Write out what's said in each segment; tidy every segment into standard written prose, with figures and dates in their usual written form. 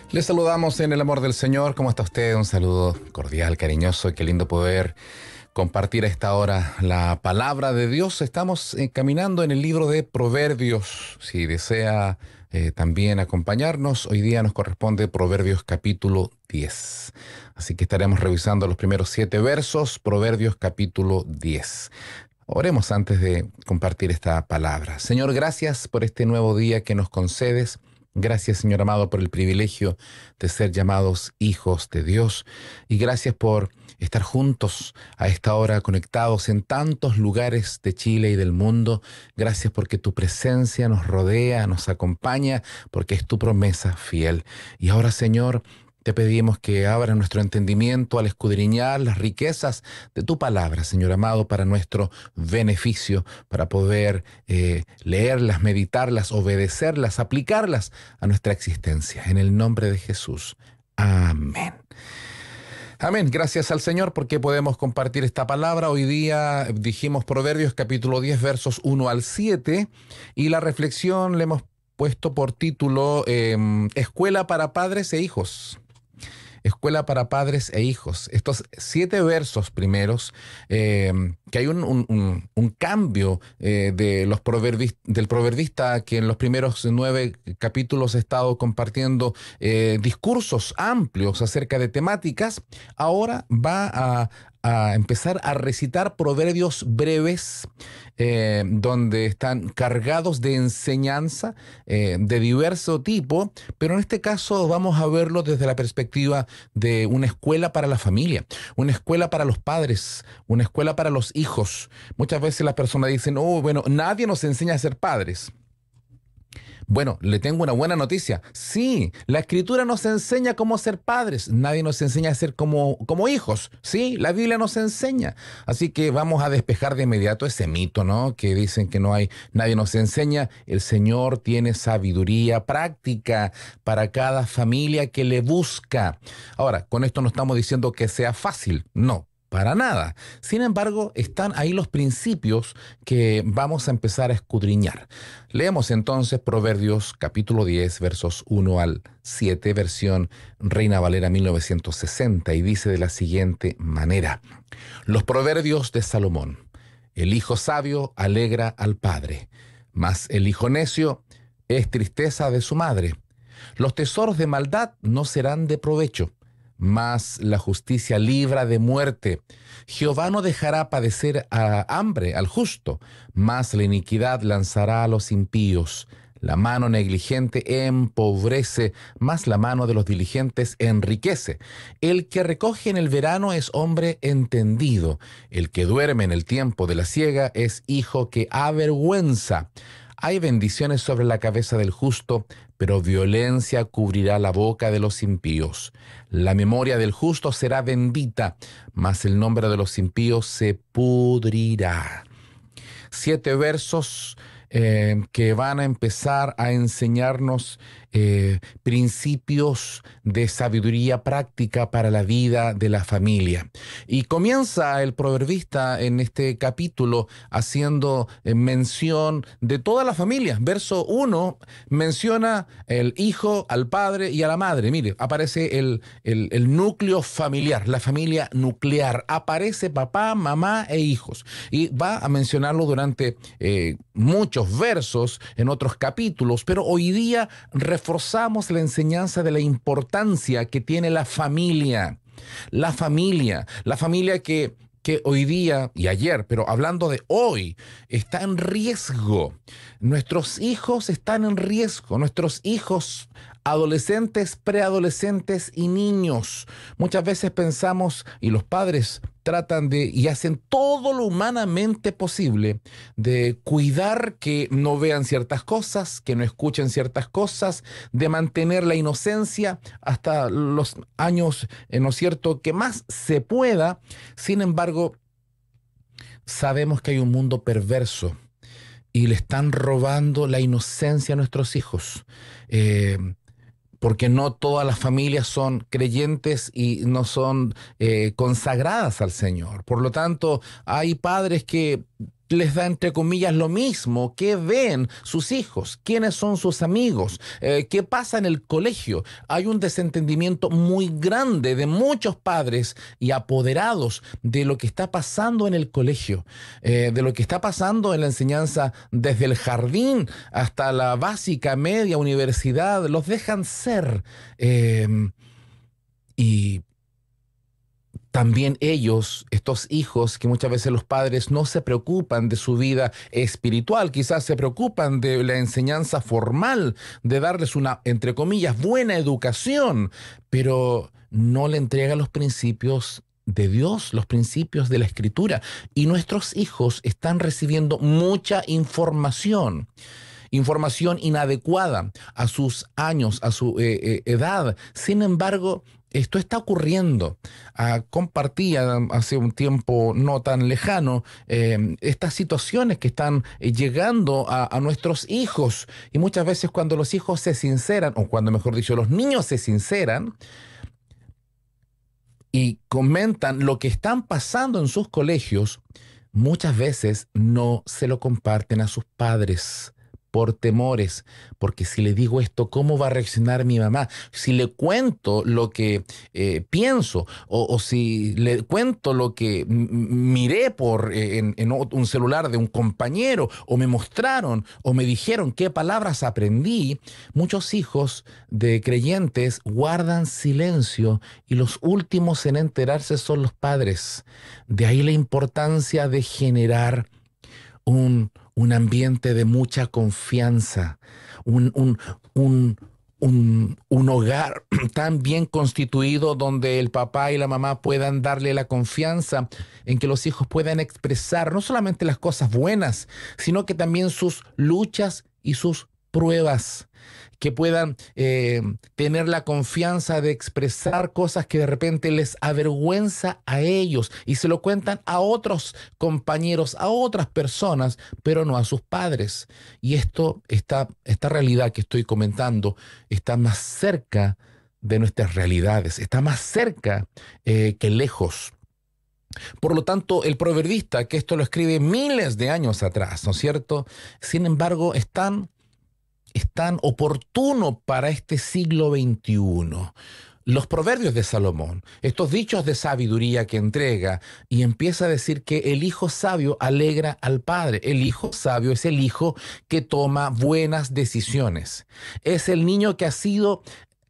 Les saludamos en el amor del Señor. ¿Cómo está usted? Un saludo cordial, cariñoso. Qué lindo poder compartir a esta hora la palabra de Dios. Estamos caminando en el libro de Proverbios. Si desea también acompañarnos, hoy día nos corresponde Proverbios capítulo 10. Así que estaremos revisando los primeros 7 versos, Proverbios capítulo 10. Oremos antes de compartir esta palabra. Señor, gracias por este nuevo día que nos concedes. Gracias, Señor amado, por el privilegio de ser llamados hijos de Dios. Y gracias por estar juntos a esta hora, conectados en tantos lugares de Chile y del mundo. Gracias porque tu presencia nos rodea, nos acompaña, porque es tu promesa fiel. Y ahora, Señor, te pedimos que abra nuestro entendimiento al escudriñar las riquezas de tu palabra, Señor amado, para nuestro beneficio, para poder leerlas, meditarlas, obedecerlas, aplicarlas a nuestra existencia. En el nombre de Jesús. Amén. Amén. Gracias al Señor porque podemos compartir esta palabra. Hoy día dijimos Proverbios capítulo 10 versos 1 al 7 y la reflexión le hemos puesto por título Escuela para padres e hijos. Escuela para padres e hijos. Estos 7 versos primeros, que hay un cambio de del proverbista que en los primeros 9 capítulos ha estado compartiendo discursos amplios acerca de temáticas, ahora va a empezar a recitar proverbios breves donde están cargados de enseñanza de diverso tipo, pero en este caso vamos a verlo desde la perspectiva de una escuela para la familia, una escuela para los padres, una escuela para los hijos. Muchas veces las personas dicen, oh, bueno, nadie nos enseña a ser padres. Bueno, le tengo una buena noticia. Sí, la Escritura nos enseña cómo ser padres. Nadie nos enseña a ser como hijos. Sí, la Biblia nos enseña. Así que vamos a despejar de inmediato ese mito, ¿no? Que dicen que nadie nos enseña. El Señor tiene sabiduría práctica para cada familia que le busca. Ahora, con esto no estamos diciendo que sea fácil. No. Para nada. Sin embargo, están ahí los principios que vamos a empezar a escudriñar. Leemos entonces Proverbios capítulo 10, versos 1 al 7, versión Reina Valera 1960, y dice de la siguiente manera: Los proverbios de Salomón. El hijo sabio alegra al padre, mas el hijo necio es tristeza de su madre. Los tesoros de maldad no serán de provecho, mas la justicia libra de muerte. Jehová no dejará padecer hambre al justo, mas la iniquidad lanzará a los impíos. La mano negligente empobrece, mas la mano de los diligentes enriquece. El que recoge en el verano es hombre entendido. El que duerme en el tiempo de la siega es hijo que avergüenza. Hay bendiciones sobre la cabeza del justo, pero violencia cubrirá la boca de los impíos. La memoria del justo será bendita, mas el nombre de los impíos se pudrirá. 7 versos que van a empezar a enseñarnos principios de sabiduría práctica para la vida de la familia. Y comienza el proverbista en este capítulo haciendo mención de toda la familia. Verso 1 menciona el hijo, al padre y a la madre. Mire, aparece el núcleo familiar, la familia nuclear. Aparece papá, mamá e hijos. Y va a mencionarlo durante muchos versos en otros capítulos, pero hoy día reforzamos la enseñanza de la importancia que tiene la familia. La familia que hoy día y ayer, pero hablando de hoy, está en riesgo. Nuestros hijos están en riesgo, nuestros hijos adolescentes, preadolescentes y niños. Muchas veces pensamos, y los padres tratan y hacen todo lo humanamente posible de cuidar que no vean ciertas cosas, que no escuchen ciertas cosas, de mantener la inocencia hasta los años, ¿no es cierto?, que más se pueda. Sin embargo, sabemos que hay un mundo perverso y le están robando la inocencia a nuestros hijos. Porque no todas las familias son creyentes y no son consagradas al Señor. Por lo tanto, hay padres que les da, entre comillas, lo mismo. ¿Qué ven sus hijos? ¿Quiénes son sus amigos? ¿Qué pasa en el colegio? Hay un desentendimiento muy grande de muchos padres y apoderados de lo que está pasando en el colegio, de lo que está pasando en la enseñanza desde el jardín hasta la básica, media, universidad. Los dejan ser. Y también ellos, estos hijos, que muchas veces los padres no se preocupan de su vida espiritual, quizás se preocupan de la enseñanza formal, de darles una, entre comillas, buena educación, pero no le entregan los principios de Dios, los principios de la Escritura. Y nuestros hijos están recibiendo mucha información inadecuada a sus años, a su edad. Sin embargo, esto está ocurriendo. Compartía hace un tiempo no tan lejano estas situaciones que están llegando a nuestros hijos. Y muchas veces cuando los hijos se sinceran, o cuando mejor dicho, los niños se sinceran y comentan lo que están pasando en sus colegios, muchas veces no se lo comparten a sus padres por temores, porque si le digo esto, ¿cómo va a reaccionar mi mamá? Si le cuento lo que pienso, o si le cuento lo que miré en un celular de un compañero, o me mostraron, o me dijeron qué palabras aprendí, muchos hijos de creyentes guardan silencio y los últimos en enterarse son los padres. De ahí la importancia de generar un ambiente de mucha confianza, un, un, un hogar tan bien constituido donde el papá y la mamá puedan darle la confianza en que los hijos puedan expresar no solamente las cosas buenas, sino que también sus luchas y sus pruebas, que puedan tener la confianza de expresar cosas que de repente les avergüenza a ellos y se lo cuentan a otros compañeros, a otras personas, pero no a sus padres. Y esta realidad que estoy comentando está más cerca de nuestras realidades, está más cerca que lejos. Por lo tanto, el proverbista, que esto lo escribe miles de años atrás, ¿no es cierto? Sin embargo, es tan oportuno para este siglo XXI. Los proverbios de Salomón, estos dichos de sabiduría que entrega, y empieza a decir que el hijo sabio alegra al padre. El hijo sabio es el hijo que toma buenas decisiones. Es el niño que ha sido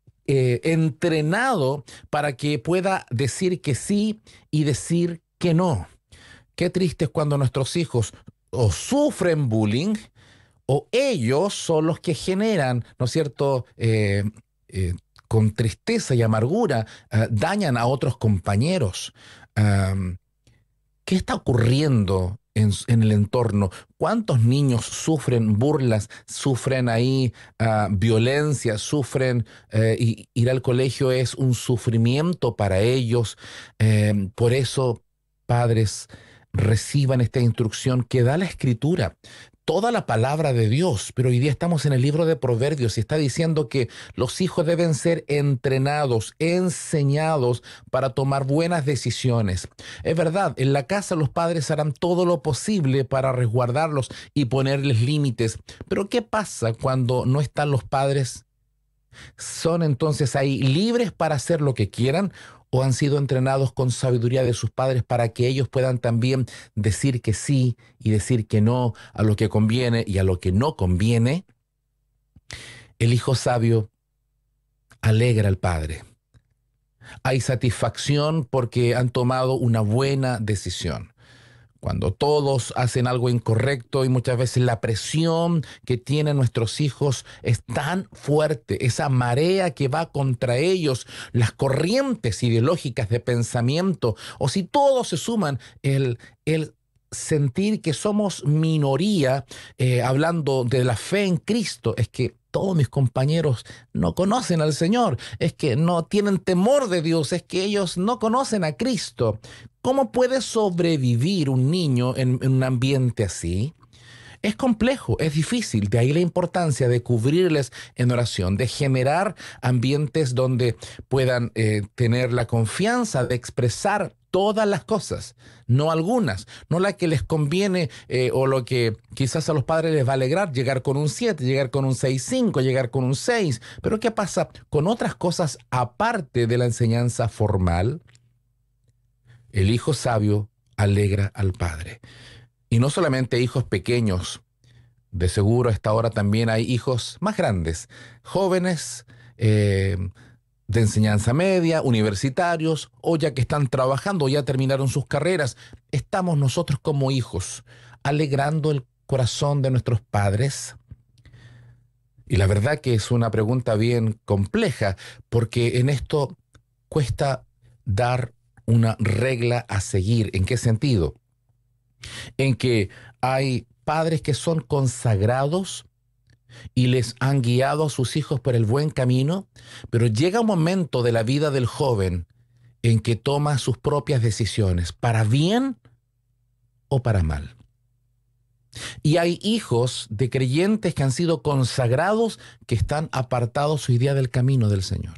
entrenado para que pueda decir que sí y decir que no. Qué triste es cuando nuestros hijos o sufren bullying, o ellos son los que generan, ¿no es cierto?, con tristeza y amargura, dañan a otros compañeros. ¿Qué está ocurriendo en el entorno? ¿Cuántos niños sufren burlas, sufren ahí violencia, sufren, y ir al colegio es un sufrimiento para ellos? Por eso, padres, reciban esta instrucción que da la Escritura, toda la palabra de Dios, pero hoy día estamos en el libro de Proverbios y está diciendo que los hijos deben ser entrenados, enseñados para tomar buenas decisiones. Es verdad, en la casa los padres harán todo lo posible para resguardarlos y ponerles límites, pero ¿qué pasa cuando no están los padres? ¿Son entonces ahí libres para hacer lo que quieran o han sido entrenados con sabiduría de sus padres para que ellos puedan también decir que sí y decir que no a lo que conviene y a lo que no conviene? El hijo sabio alegra al padre. Hay satisfacción porque han tomado una buena decisión. Cuando todos hacen algo incorrecto y muchas veces la presión que tienen nuestros hijos es tan fuerte, esa marea que va contra ellos, las corrientes ideológicas de pensamiento, o si todos se suman, el sentir que somos minoría, hablando de la fe en Cristo, es que todos mis compañeros no conocen al Señor, es que no tienen temor de Dios, es que ellos no conocen a Cristo. ¿Cómo puede sobrevivir un niño en un ambiente así? Es complejo, es difícil, de ahí la importancia de cubrirles en oración, de generar ambientes donde puedan tener la confianza de expresar todas las cosas, no algunas, no la que les conviene o lo que quizás a los padres les va a alegrar, llegar con un 7, llegar con un 6,5, llegar con un 6. Pero ¿qué pasa con otras cosas aparte de la enseñanza formal? El hijo sabio alegra al padre. Y no solamente hijos pequeños, de seguro a esta hora también hay hijos más grandes, jóvenes, de enseñanza media, universitarios, o ya que están trabajando o ya terminaron sus carreras. Estamos nosotros como hijos alegrando el corazón de nuestros padres. Y la verdad que es una pregunta bien compleja, porque en esto cuesta dar una regla a seguir. ¿En qué sentido? En que hay padres que son consagrados y les han guiado a sus hijos por el buen camino, pero llega un momento de la vida del joven en que toma sus propias decisiones, para bien o para mal. Y hay hijos de creyentes que han sido consagrados que están apartados hoy día del camino del Señor.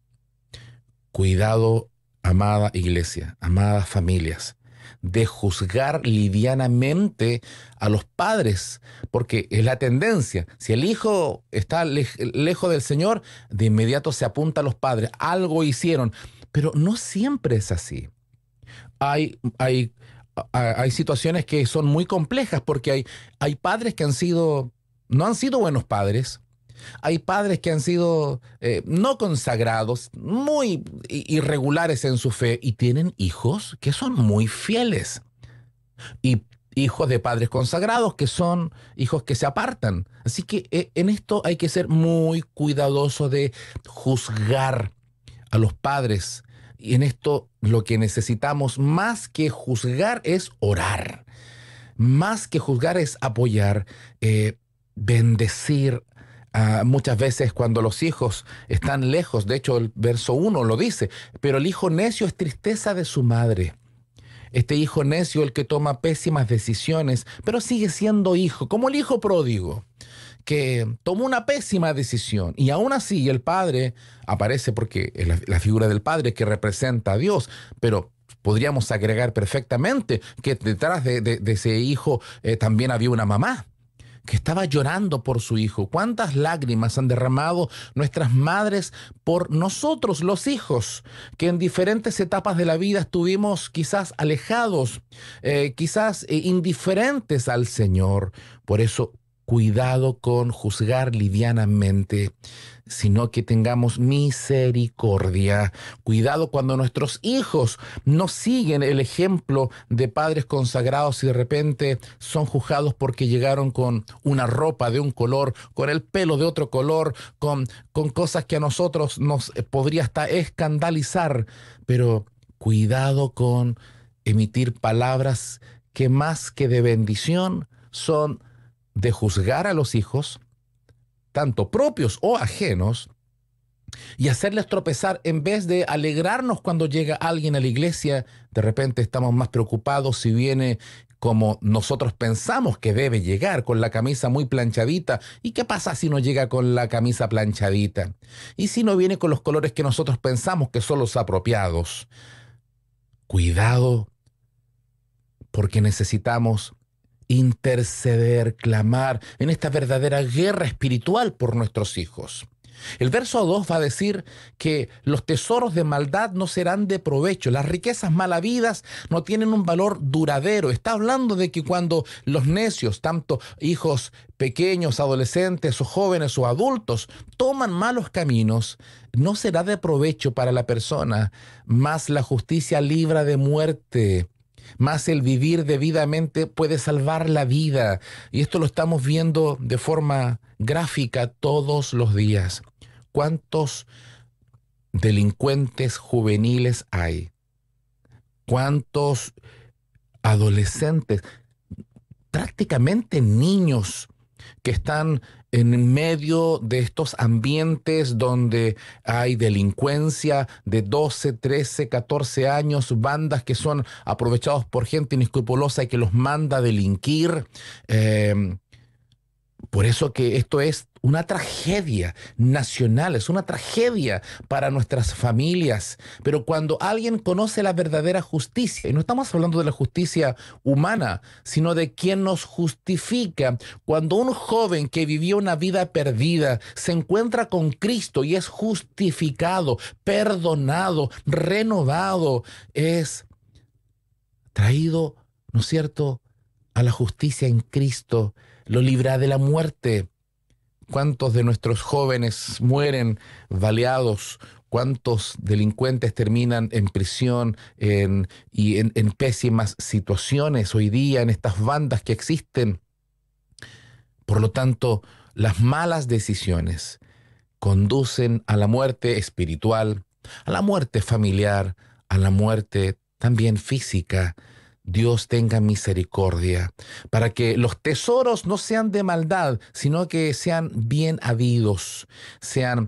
Cuidado, amada iglesia, amadas familias, de juzgar livianamente a los padres, porque es la tendencia. Si el hijo está lejos del Señor, de inmediato se apunta a los padres. Algo hicieron, pero no siempre es así. Hay, hay, hay situaciones que son muy complejas porque hay padres que no han sido buenos padres. Hay padres que han sido no consagrados, muy irregulares en su fe y tienen hijos que son muy fieles. Y hijos de padres consagrados que son hijos que se apartan. Así que en esto hay que ser muy cuidadoso de juzgar a los padres. Y en esto lo que necesitamos más que juzgar es orar. Más que juzgar es apoyar, bendecir. Muchas veces cuando los hijos están lejos, de hecho el verso 1 lo dice, pero el hijo necio es tristeza de su madre. Este hijo necio, el que toma pésimas decisiones, pero sigue siendo hijo, como el hijo pródigo, que tomó una pésima decisión y aún así el padre aparece porque es la figura del padre que representa a Dios, pero podríamos agregar perfectamente que detrás de ese hijo también había una mamá que estaba llorando por su hijo. ¿Cuántas lágrimas han derramado nuestras madres por nosotros, los hijos, que en diferentes etapas de la vida estuvimos quizás alejados, quizás indiferentes al Señor? Por eso, cuidado con juzgar livianamente, sino que tengamos misericordia. Cuidado cuando nuestros hijos no siguen el ejemplo de padres consagrados y de repente son juzgados porque llegaron con una ropa de un color, con el pelo de otro color, con cosas que a nosotros nos podría hasta escandalizar. Pero cuidado con emitir palabras que más que de bendición son de juzgar a los hijos, tanto propios o ajenos, y hacerles tropezar. En vez de alegrarnos cuando llega alguien a la iglesia, de repente estamos más preocupados si viene como nosotros pensamos que debe llegar, con la camisa muy planchadita. ¿Y qué pasa si no llega con la camisa planchadita? ¿Y si no viene con los colores que nosotros pensamos que son los apropiados? Cuidado, porque necesitamos interceder, clamar en esta verdadera guerra espiritual por nuestros hijos. El verso 2 va a decir que los tesoros de maldad no serán de provecho, las riquezas mal habidas no tienen un valor duradero. Está hablando de que cuando los necios, tanto hijos pequeños, adolescentes o jóvenes o adultos, toman malos caminos, no será de provecho para la persona, mas la justicia libra de muerte. Más el vivir debidamente puede salvar la vida. Y esto lo estamos viendo de forma gráfica todos los días. ¿Cuántos delincuentes juveniles hay? ¿Cuántos adolescentes, prácticamente niños, que están en medio de estos ambientes donde hay delincuencia de 12, 13, 14 años, bandas que son aprovechados por gente inescrupulosa y que los manda a delinquir? Por eso que esto es una tragedia nacional, es una tragedia para nuestras familias. Pero cuando alguien conoce la verdadera justicia, y no estamos hablando de la justicia humana, sino de quien nos justifica, cuando un joven que vivió una vida perdida se encuentra con Cristo y es justificado, perdonado, renovado, es traído, ¿no es cierto?, a la justicia en Cristo, lo libra de la muerte. ¿Cuántos de nuestros jóvenes mueren baleados? ¿Cuántos delincuentes terminan en prisión en pésimas situaciones hoy día en estas bandas que existen? Por lo tanto, las malas decisiones conducen a la muerte espiritual, a la muerte familiar, a la muerte también física. Dios tenga misericordia, para que los tesoros no sean de maldad, sino que sean bien habidos, sean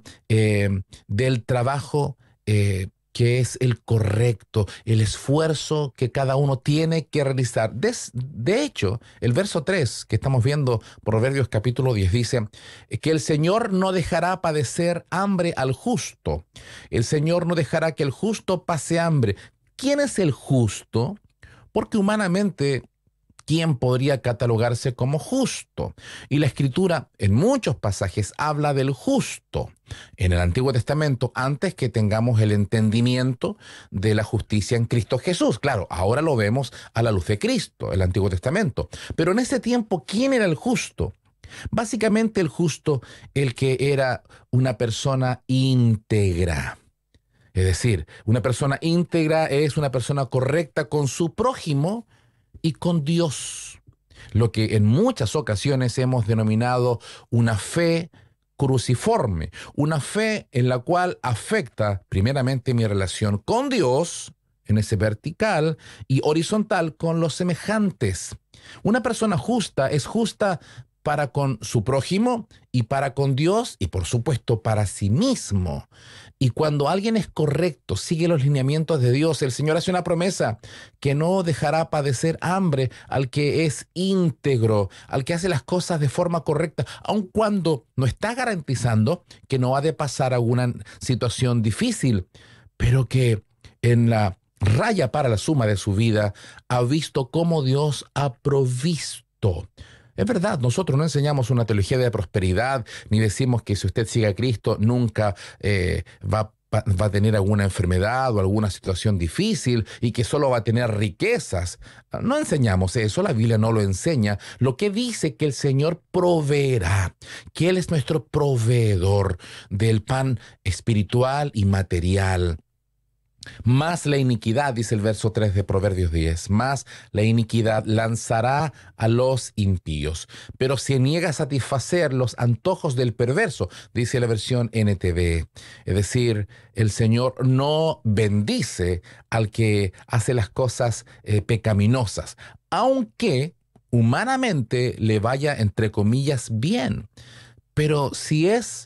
del trabajo que es el correcto, el esfuerzo que cada uno tiene que realizar. De hecho, el verso 3 que estamos viendo, Proverbios capítulo 10, dice que el Señor no dejará padecer hambre al justo. El Señor no dejará que el justo pase hambre. ¿Quién es el justo? Porque humanamente, ¿quién podría catalogarse como justo? Y la Escritura en muchos pasajes habla del justo. En el Antiguo Testamento, antes que tengamos el entendimiento de la justicia en Cristo Jesús. Claro, ahora lo vemos a la luz de Cristo, el Antiguo Testamento. Pero en ese tiempo, ¿quién era el justo? Básicamente el justo, el que era una persona íntegra. Es decir, una persona íntegra es una persona correcta con su prójimo y con Dios. Lo que en muchas ocasiones hemos denominado una fe cruciforme, una fe en la cual afecta primeramente mi relación con Dios, en ese vertical, y horizontal con los semejantes. Una persona justa es justa para con su prójimo y para con Dios y por supuesto para sí mismo. Y cuando alguien es correcto, sigue los lineamientos de Dios, el Señor hace una promesa que no dejará padecer hambre al que es íntegro, al que hace las cosas de forma correcta, aun cuando no está garantizando que no ha de pasar alguna situación difícil, pero que en la raya para la suma de su vida ha visto cómo Dios ha provisto. Es verdad, nosotros no enseñamos una teología de prosperidad, ni decimos que si usted sigue a Cristo nunca va a tener alguna enfermedad o alguna situación difícil y que solo va a tener riquezas. No enseñamos eso, la Biblia no lo enseña. Lo que dice que el Señor proveerá, que Él es nuestro proveedor del pan espiritual y material. Más la iniquidad, dice el verso 3 de Proverbios 10, más la iniquidad lanzará a los impíos, pero se niega a satisfacer los antojos del perverso, dice la versión NTV. Es decir, el Señor no bendice al que hace las cosas pecaminosas, aunque humanamente le vaya, entre comillas, bien. Pero si es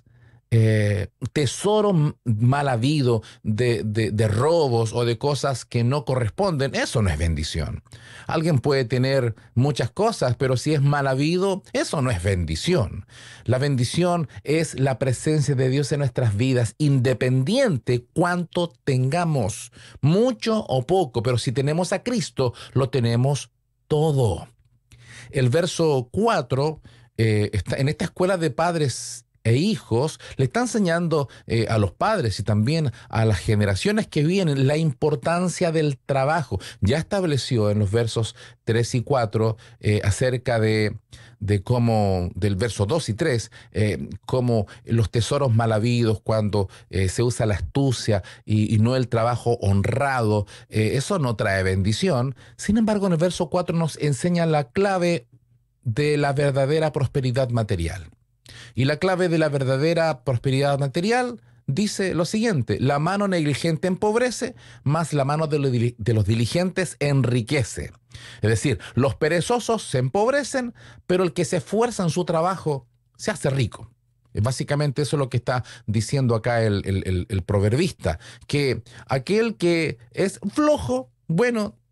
tesoro mal habido de robos o de cosas que no corresponden, eso no es bendición. Alguien puede tener muchas cosas, pero si es mal habido, eso no es bendición. La bendición es la presencia de Dios en nuestras vidas, independiente cuánto tengamos, mucho o poco, pero si tenemos a Cristo, lo tenemos todo. El verso 4 está en esta escuela de padres e hijos, le está enseñando a los padres y también a las generaciones que vienen la importancia del trabajo. Ya estableció en los versos 3 y 4 acerca de cómo, del verso 2 y 3, cómo los tesoros mal habidos, cuando se usa la astucia y no el trabajo honrado, eso no trae bendición. Sin embargo, en el verso 4 nos enseña la clave de la verdadera prosperidad material. Y la clave de la verdadera prosperidad material dice lo siguiente: la mano negligente empobrece, mas la mano de los diligentes enriquece. Es decir, los perezosos se empobrecen, pero el que se esfuerza en su trabajo se hace rico. Básicamente eso es lo que está diciendo acá el proverbista, que aquel que es flojo, bueno,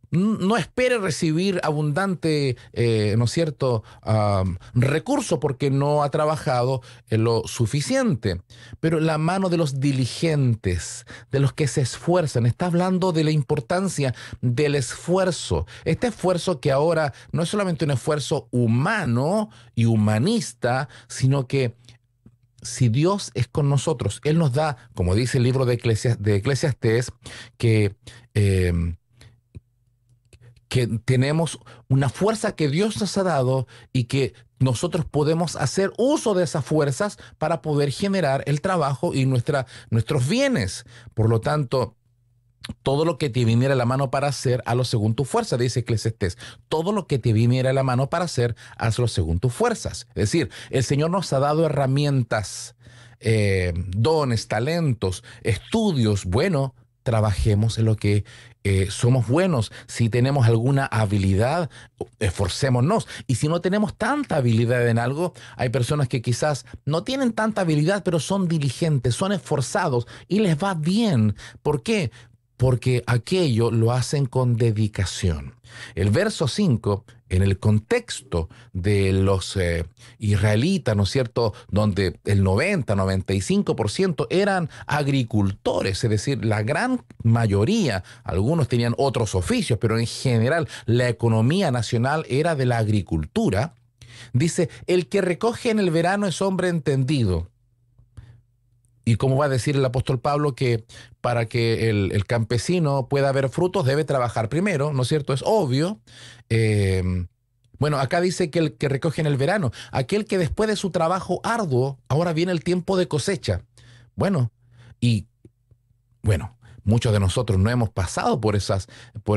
no espere recibir abundante, ¿no es cierto?, recurso porque no ha trabajado lo suficiente. Pero la mano de los diligentes, de los que se esfuerzan, está hablando de la importancia del esfuerzo. Este esfuerzo que ahora no es solamente un esfuerzo humano y humanista, sino que si Dios es con nosotros, Él nos da, como dice el libro de Eclesiastés, que... em, que tenemos una fuerza que Dios nos ha dado y que nosotros podemos hacer uso de esas fuerzas para poder generar el trabajo y nuestros bienes. Por lo tanto, todo lo que te viniera a la mano para hacer, hazlo según tu fuerza, dice Eclesiastés. Todo lo que te viniera a la mano para hacer, hazlo según tus fuerzas. Es decir, el Señor nos ha dado herramientas, dones, talentos, estudios. Bueno, trabajemos en lo que somos buenos. Si tenemos alguna habilidad, esforcémonos. Y si no tenemos tanta habilidad en algo, hay personas que quizás no tienen tanta habilidad, pero son diligentes, son esforzados y les va bien. ¿Por qué? Porque aquello lo hacen con dedicación. El verso 5, en el contexto de los israelitas, ¿no es cierto?, donde el 90-95% eran agricultores, es decir, la gran mayoría, algunos tenían otros oficios, pero en general la economía nacional era de la agricultura. Dice, el que recoge en el verano es hombre entendido. Y como va a decir el apóstol Pablo que para que el campesino pueda ver frutos debe trabajar primero, ¿no es cierto? Es obvio. Eh, bueno, acá dice que el que recoge en el verano, aquel que después de su trabajo arduo, ahora viene el tiempo de cosecha. Bueno, y bueno, muchos de nosotros no hemos pasado por esas,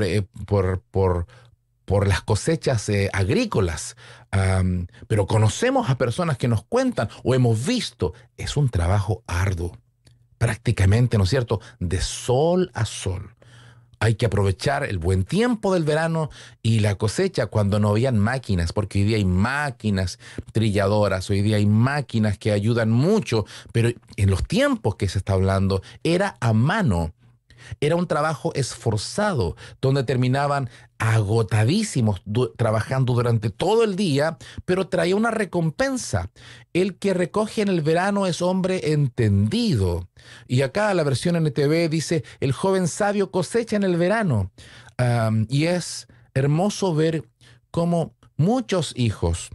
por las cosechas agrícolas, pero conocemos a personas que nos cuentan o hemos visto, es un trabajo arduo, prácticamente, ¿no es cierto?, de sol a sol. Hay que aprovechar el buen tiempo del verano y la cosecha cuando no habían máquinas, porque hoy día hay máquinas trilladoras, hoy día hay máquinas que ayudan mucho, pero en los tiempos que se está hablando era a mano. Era un trabajo esforzado, donde terminaban agotadísimos trabajando durante todo el día, pero traía una recompensa. El que recoge en el verano es hombre entendido. Y acá la versión NTV dice, el joven sabio cosecha en el verano. Y es hermoso ver cómo muchos hijos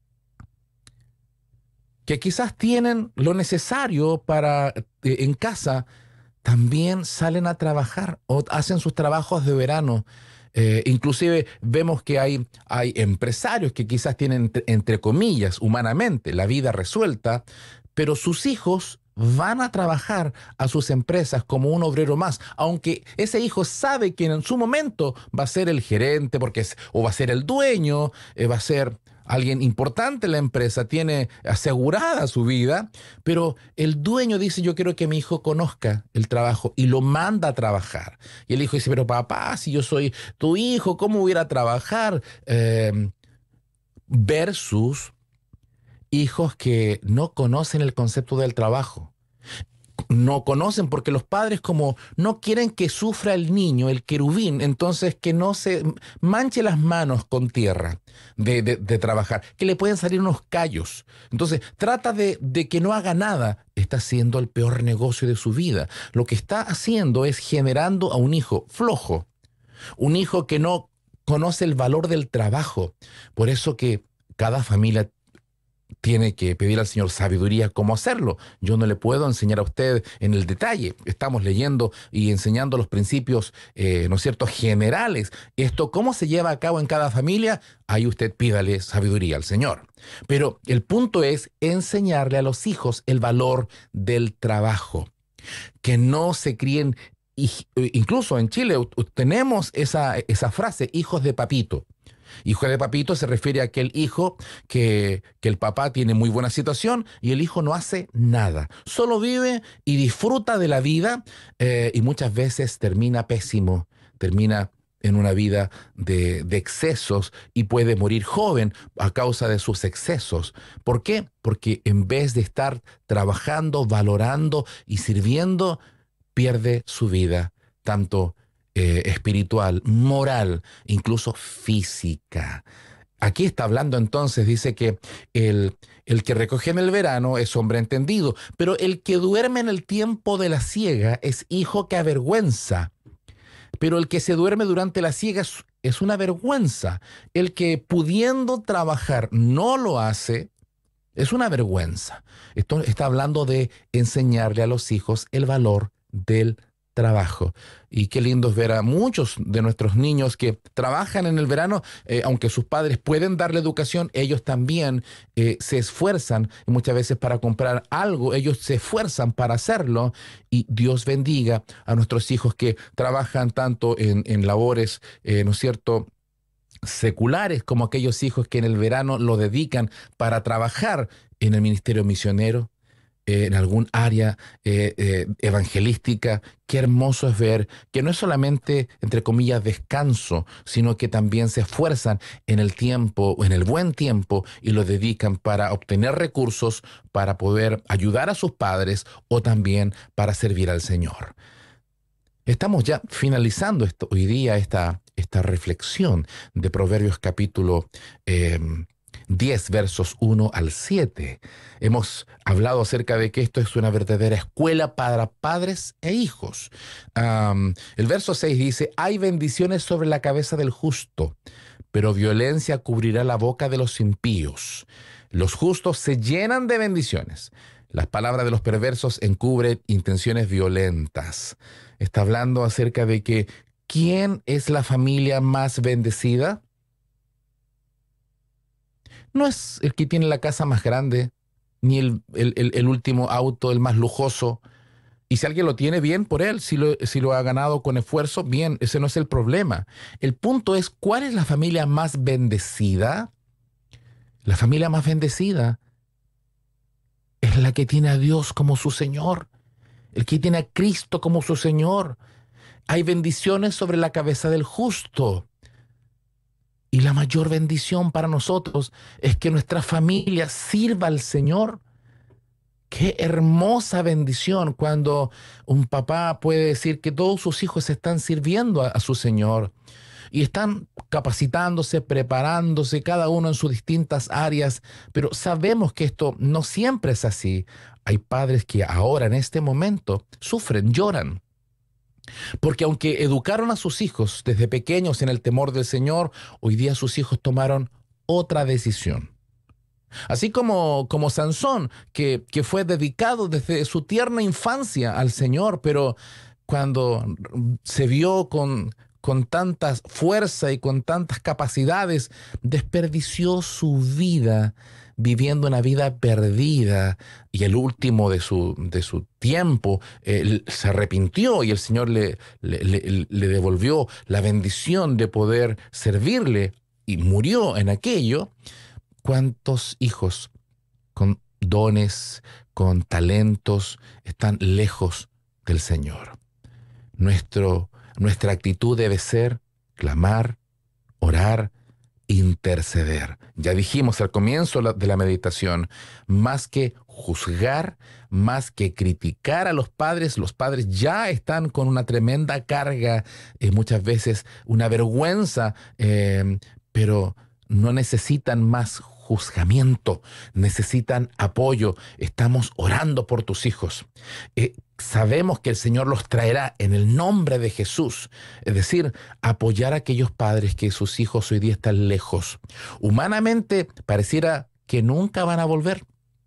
que quizás tienen lo necesario para en casa, también salen a trabajar o hacen sus trabajos de verano. Inclusive vemos que hay empresarios que quizás tienen, entre comillas, humanamente, la vida resuelta, pero sus hijos van a trabajar a sus empresas como un obrero más, aunque ese hijo sabe que en su momento va a ser el gerente, o va a ser el dueño, va a ser alguien importante en la empresa, tiene asegurada su vida, pero el dueño dice, yo quiero que mi hijo conozca el trabajo y lo manda a trabajar. Y el hijo dice, pero papá, si yo soy tu hijo, ¿cómo voy a ir a trabajar? Versus hijos que no conocen el concepto del trabajo. No conocen porque los padres como no quieren que sufra el niño, el querubín, entonces que no se manche las manos con tierra de trabajar, que le pueden salir unos callos. Entonces trata de que no haga nada. Está haciendo el peor negocio de su vida. Lo que está haciendo es generando a un hijo flojo, un hijo que no conoce el valor del trabajo. Por eso que cada familia tiene que pedir al Señor sabiduría cómo hacerlo. Yo no le puedo enseñar a usted en el detalle. Estamos leyendo y enseñando los principios, ¿no es cierto?, generales. Esto, ¿cómo se lleva a cabo en cada familia? Ahí usted pídale sabiduría al Señor. Pero el punto es enseñarle a los hijos el valor del trabajo. Que no se críen, incluso en Chile tenemos esa frase, hijos de papito. Hijo de papito se refiere a aquel hijo que el papá tiene muy buena situación y el hijo no hace nada. Solo vive y disfruta de la vida y muchas veces termina pésimo, termina en una vida de excesos y puede morir joven a causa de sus excesos. ¿Por qué? Porque en vez de estar trabajando, valorando y sirviendo, pierde su vida, tanto espiritual, moral, incluso física. Aquí está hablando entonces, dice que el que recoge en el verano es hombre entendido, pero el que duerme en el tiempo de la siega es hijo que avergüenza. Pero el que se duerme durante la siega es una vergüenza. El que pudiendo trabajar no lo hace, es una vergüenza. Esto está hablando de enseñarle a los hijos el valor del trabajo. Y qué lindo es ver a muchos de nuestros niños que trabajan en el verano, aunque sus padres pueden darle educación, ellos también se esfuerzan y muchas veces para comprar algo, ellos se esfuerzan para hacerlo. Y Dios bendiga a nuestros hijos que trabajan tanto en labores, ¿no es cierto?, seculares, como aquellos hijos que en el verano lo dedican para trabajar en el ministerio misionero, en algún área evangelística. Qué hermoso es ver que no es solamente, entre comillas, descanso, sino que también se esfuerzan en el tiempo, en el buen tiempo, y lo dedican para obtener recursos, para poder ayudar a sus padres o también para servir al Señor. Estamos ya finalizando hoy día esta reflexión de Proverbios capítulo 10, versos 1 al 7. Hemos hablado acerca de que esto es una verdadera escuela para padres e hijos. El verso 6 dice, hay bendiciones sobre la cabeza del justo, pero violencia cubrirá la boca de los impíos. Los justos se llenan de bendiciones. Las palabras de los perversos encubren intenciones violentas. Está hablando acerca de que ¿quién es la familia más bendecida? No es el que tiene la casa más grande, ni el último auto, el más lujoso. Y si alguien lo tiene, bien por él. Si lo ha ganado con esfuerzo, bien, ese no es el problema. El punto es, ¿cuál es la familia más bendecida? La familia más bendecida es la que tiene a Dios como su Señor, el que tiene a Cristo como su Señor. Hay bendiciones sobre la cabeza del justo. Y la mayor bendición para nosotros es que nuestra familia sirva al Señor. Qué hermosa bendición cuando un papá puede decir que todos sus hijos están sirviendo a su Señor y están capacitándose, preparándose, cada uno en sus distintas áreas, pero sabemos que esto no siempre es así. Hay padres que ahora, en este momento, sufren, lloran, porque aunque educaron a sus hijos desde pequeños en el temor del Señor, hoy día sus hijos tomaron otra decisión. Así como Sansón, que fue dedicado desde su tierna infancia al Señor, pero cuando se vio con tanta fuerza y con tantas capacidades, desperdició su vida viviendo una vida perdida, y el último de su tiempo se arrepintió y el Señor le devolvió la bendición de poder servirle y murió en aquello. ¿Cuántos hijos con dones, con talentos, están lejos del Señor? Nuestra actitud debe ser clamar, orar, interceder. Ya dijimos al comienzo de la meditación, más que juzgar, más que criticar a los padres ya están con una tremenda carga, muchas veces una vergüenza, pero no necesitan más juzgamiento, necesitan apoyo. Estamos orando por tus hijos. Sabemos que el Señor los traerá en el nombre de Jesús. Es decir, apoyar a aquellos padres que sus hijos hoy día están lejos. Humanamente pareciera que nunca van a volver.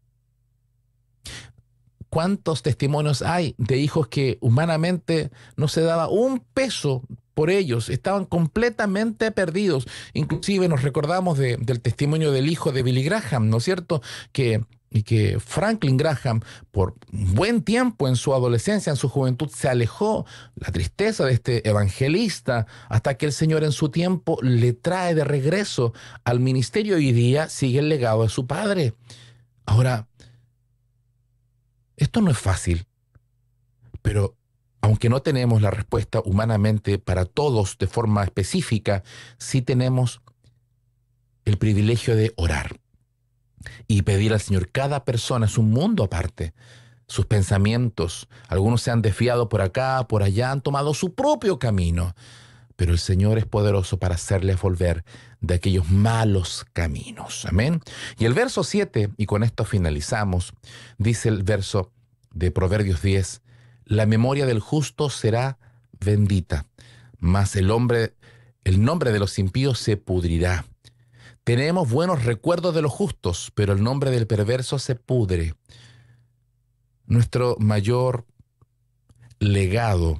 ¿Cuántos testimonios hay de hijos que humanamente no se daba un peso por ellos? Estaban completamente perdidos. Inclusive nos recordamos del testimonio del hijo de Billy Graham, ¿no es cierto? Y que Franklin Graham, por un buen tiempo en su adolescencia, en su juventud, se alejó. La tristeza de este evangelista, hasta que el Señor en su tiempo le trae de regreso al ministerio, y hoy día sigue el legado de su padre. Ahora, esto no es fácil, pero aunque no tenemos la respuesta humanamente para todos de forma específica, sí tenemos el privilegio de orar y pedir al Señor. Cada persona es un mundo aparte. sus pensamientos. Algunos se han desviado por acá, por allá, han tomado su propio camino. Pero el Señor es poderoso para hacerles volver de aquellos malos caminos. Amén. Y el verso 7, y con esto finalizamos, dice el verso de Proverbios 10, la memoria del justo será bendita, mas el nombre de los impíos se pudrirá. Tenemos buenos recuerdos de los justos, pero el nombre del perverso se pudre. Nuestro mayor legado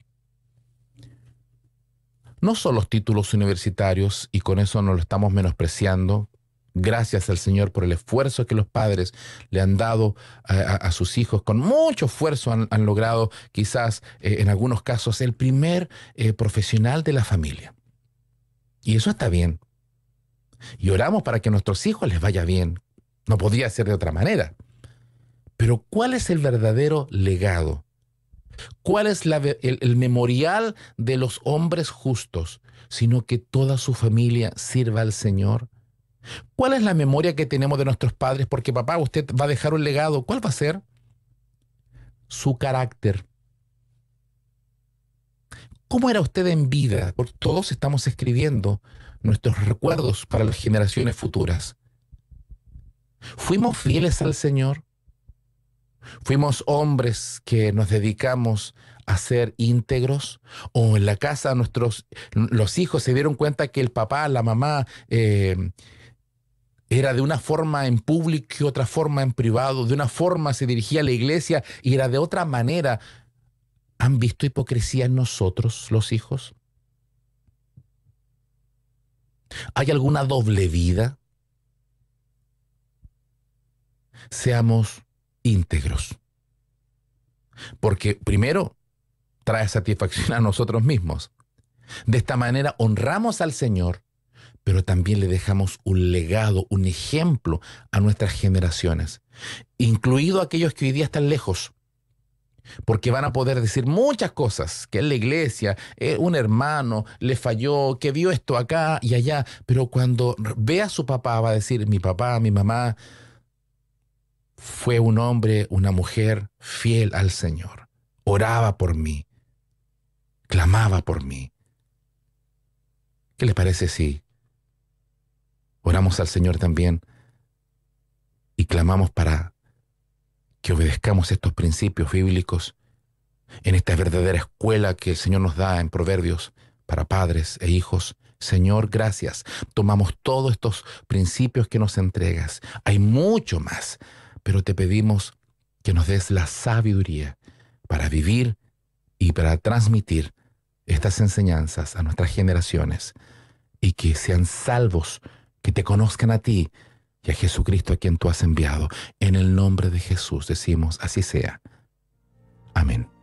no son los títulos universitarios, y con eso no lo estamos menospreciando. Gracias al Señor por el esfuerzo que los padres le han dado a sus hijos. Con mucho esfuerzo han logrado, quizás en algunos casos, el primer profesional de la familia. Y eso está bien. Y oramos para que a nuestros hijos les vaya bien. No podría ser de otra manera. Pero ¿cuál es el verdadero legado? ¿Cuál es el memorial de los hombres justos? Sino que toda su familia sirva al Señor. ¿Cuál es la memoria que tenemos de nuestros padres? Porque papá, usted va a dejar un legado. ¿Cuál va a ser? Su carácter. ¿Cómo era usted en vida? Porque todos estamos escribiendo nuestros recuerdos para las generaciones futuras. ¿Fuimos fieles al Señor? ¿Fuimos hombres que nos dedicamos a ser íntegros? ¿O en la casa los hijos se dieron cuenta que el papá, la mamá, era de una forma en público y otra forma en privado? De una forma se dirigía a la iglesia y era de otra manera. ¿Han visto hipocresía en nosotros, los hijos? ¿Hay alguna doble vida? Seamos íntegros. Porque primero trae satisfacción a nosotros mismos. De esta manera honramos al Señor, pero también le dejamos un legado, un ejemplo a nuestras generaciones, incluido aquellos que hoy día están lejos, porque van a poder decir muchas cosas, que en la iglesia, un hermano le falló, que vio esto acá y allá, pero cuando ve a su papá va a decir, mi papá, mi mamá, fue un hombre, una mujer fiel al Señor, oraba por mí, clamaba por mí. ¿Qué les parece si oramos al Señor también y clamamos para que obedezcamos estos principios bíblicos en esta verdadera escuela que el Señor nos da en Proverbios para padres e hijos? Señor, gracias. Tomamos todos estos principios que nos entregas. Hay mucho más, pero te pedimos que nos des la sabiduría para vivir y para transmitir estas enseñanzas a nuestras generaciones y que sean salvos, que te conozcan a ti y a Jesucristo a quien tú has enviado. En el nombre de Jesús decimos, así sea. Amén.